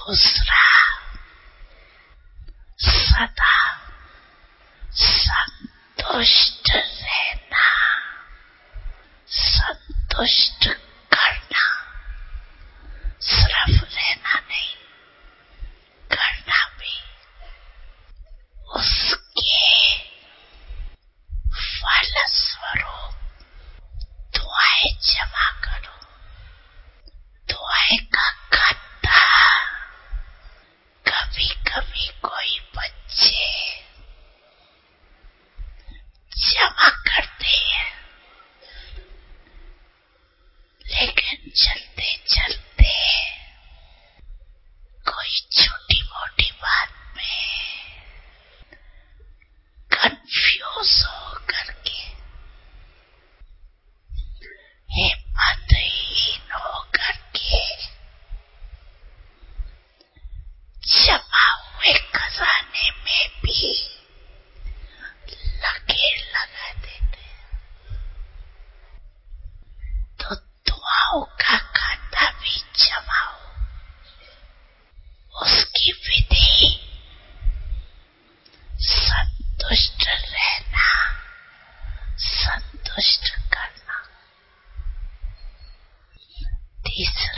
दूसरा, सदा संतुष्ट रहना, संतुष्ट करना, सिर्फ रहना नहीं, करना भी। उसके फलस्वरूप दुआएं जमा करो। दुआएं का खाता कभी कभी कोई बच्चे जमा करते हैं, लेकिन चलते चलते कोई छोटी मोटी बात में कंफ्यूज हो करके, हिम्मतहीन हो करके जमा हुए खजाने में भी लकीर लगा देते। तो दुआओं का खाता भी जमाओ। उसकी विधि संतुष्ट रहना, संतुष्ट करना। तीसरा,